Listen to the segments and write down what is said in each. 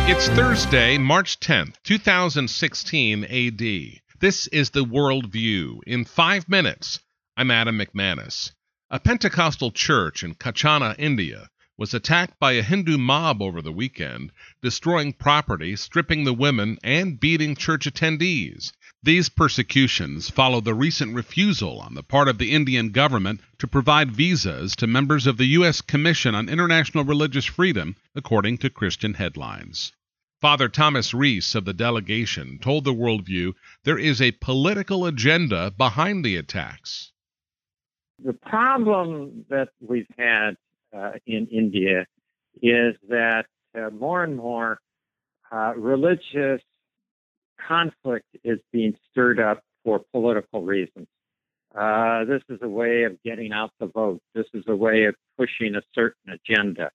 It's Thursday, March 10th, 2016 AD. This is the World View in 5 minutes. I'm Adam McManus. A Pentecostal church in Kachana, India, was attacked by a Hindu mob over the weekend, destroying property, stripping the women, and beating church attendees. These persecutions follow the recent refusal on the part of the Indian government to provide visas to members of the U.S. Commission on International Religious Freedom, according to Christian Headlines. Father Thomas Reese of the delegation told the Worldview there is a political agenda behind the attacks. The problem that we've had in India is that more and more religious conflict is being stirred up for political reasons. This is a way of getting out the vote. This is a way of pushing a certain agenda.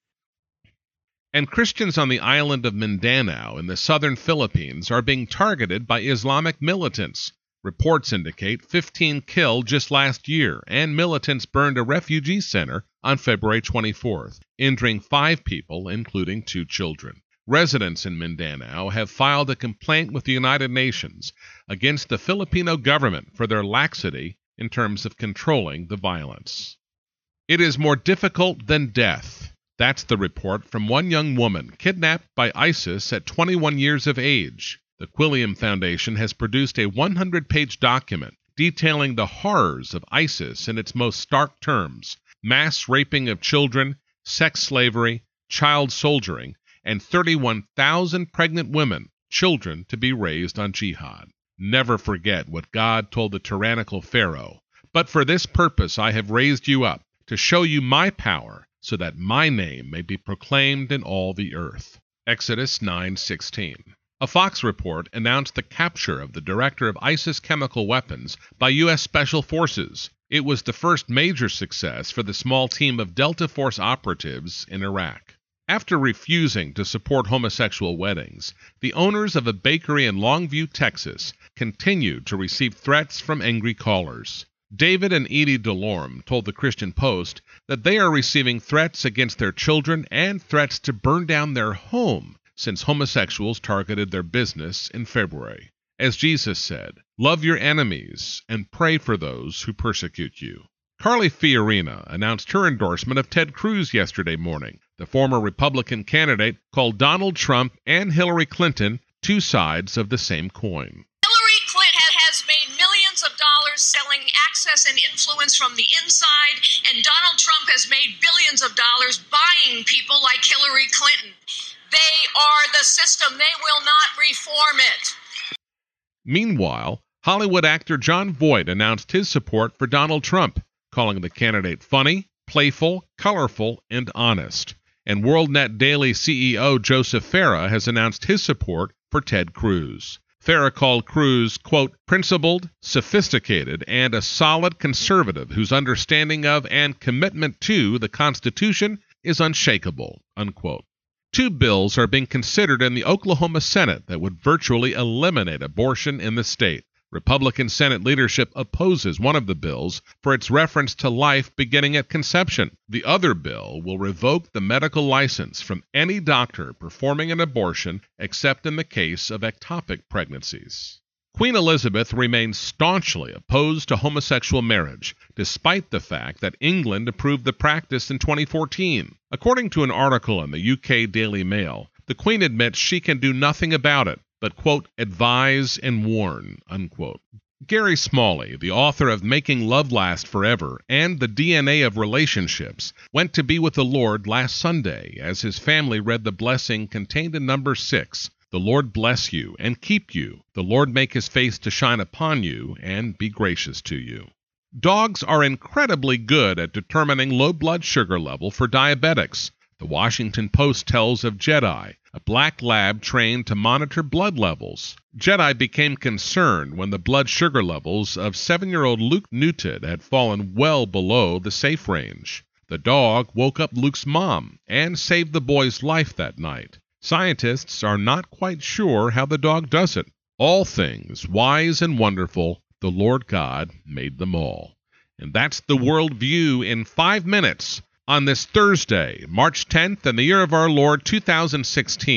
And Christians on the island of Mindanao in the southern Philippines are being targeted by Islamic militants. Reports indicate 15 killed just last year, and militants burned a refugee center on February 24th, injuring 5 people, including 2 children. Residents in Mindanao have filed a complaint with the United Nations against the Filipino government for their laxity in terms of controlling the violence. It is more difficult than death. That's the report from one young woman kidnapped by ISIS at 21 years of age. The Quilliam Foundation has produced a 100-page document detailing the horrors of ISIS in its most stark terms: mass raping of children, sex slavery, child soldiering, and 31,000 pregnant women, children to be raised on jihad. Never forget what God told the tyrannical Pharaoh. But for this purpose I have raised you up, to show you my power, so that my name may be proclaimed in all the earth. Exodus 9:16. A Fox report announced the capture of the director of ISIS chemical weapons by U.S. Special Forces. It was the first major success for the small team of Delta Force operatives in Iraq. After refusing to support homosexual weddings, the owners of a bakery in Longview, Texas, continued to receive threats from angry callers. David and Edie Delorme told the Christian Post that they are receiving threats against their children and threats to burn down their home since homosexuals targeted their business in February. As Jesus said, "Love your enemies and pray for those who persecute you." Carly Fiorina announced her endorsement of Ted Cruz yesterday morning. The former Republican candidate called Donald Trump and Hillary Clinton two sides of the same coin. Hillary Clinton has made millions of dollars selling access and influence from the inside, and Donald Trump has made billions of dollars buying people like Hillary Clinton. They are the system. They will not reform it. Meanwhile, Hollywood actor Jon Voight announced his support for Donald Trump, calling the candidate funny, playful, colorful, and honest. And WorldNet Daily CEO Joseph Farah has announced his support for Ted Cruz. Farah called Cruz, quote, principled, sophisticated, and a solid conservative whose understanding of and commitment to the Constitution is unshakable, unquote. 2 bills are being considered in the Oklahoma Senate that would virtually eliminate abortion in the state. Republican Senate leadership opposes one of the bills for its reference to life beginning at conception. The other bill will revoke the medical license from any doctor performing an abortion except in the case of ectopic pregnancies. Queen Elizabeth remains staunchly opposed to homosexual marriage, despite the fact that England approved the practice in 2014. According to an article in the UK Daily Mail, the Queen admits she can do nothing about it, but, quote, advise and warn, unquote. Gary Smalley, the author of Making Love Last Forever and The DNA of Relationships, went to be with the Lord last Sunday as his family read the blessing contained in number 6. The Lord bless you and keep you. The Lord make his face to shine upon you and be gracious to you. Dogs are incredibly good at determining low blood sugar level for diabetics. The Washington Post tells of Jedi, a black lab trained to monitor blood levels. Jedi became concerned when the blood sugar levels of 7-year-old Luke Newton had fallen well below the safe range. The dog woke up Luke's mom and saved the boy's life that night. Scientists are not quite sure how the dog does it. All things wise and wonderful, the Lord God made them all. And that's the World View in 5 minutes on this Thursday, March 10th, in the year of our Lord 2016.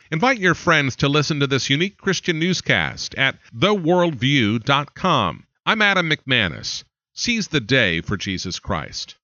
Invite your friends to listen to this unique Christian newscast at theworldview.com. I'm Adam McManus. Seize the day for Jesus Christ.